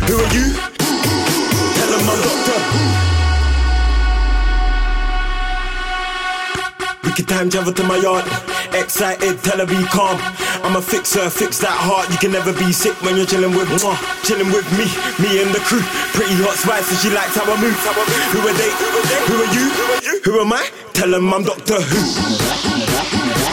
Who are you? Tell them I'm Doctor. Wicked time travel to my yard. Excited, tell her be calm. I'm a fixer, fix that heart. You can never be sick when you're chilling with me, me and the crew. Pretty hot spice, and she likes how I move. Who are they? Who are you? Who am I? Tell them I'm Doctor Who.